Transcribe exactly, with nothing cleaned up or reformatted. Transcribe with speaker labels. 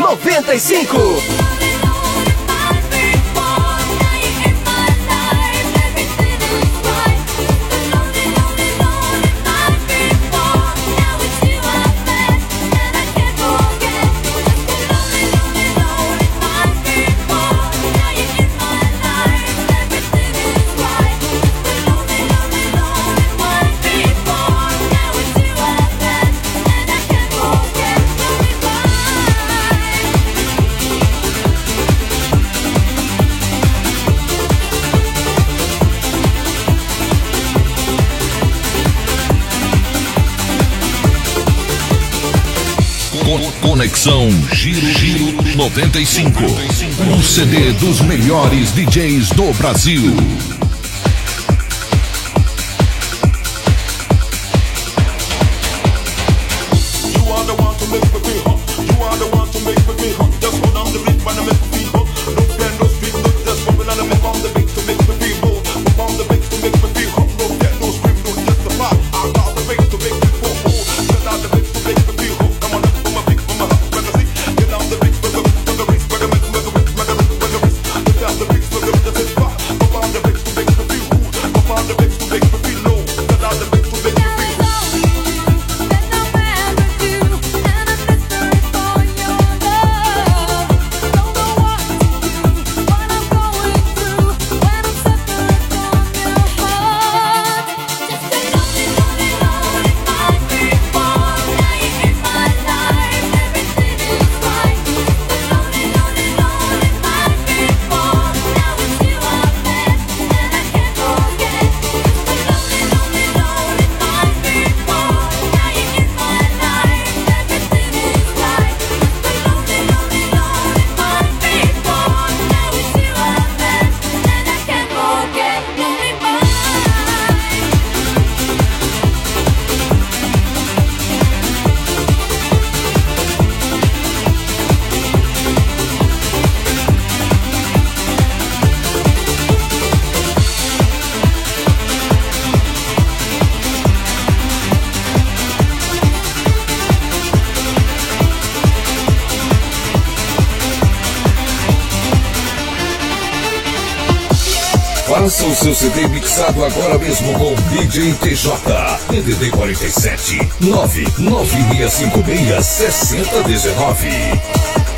Speaker 1: noventa e cinco.
Speaker 2: Conexão Giro Giro noventa e cinco. Um C D dos melhores D Js do Brasil. Faça o seu C D mixado agora mesmo com D J T J. D D D quarenta e sete, nove nove seis cinco seis, sessenta dezenove.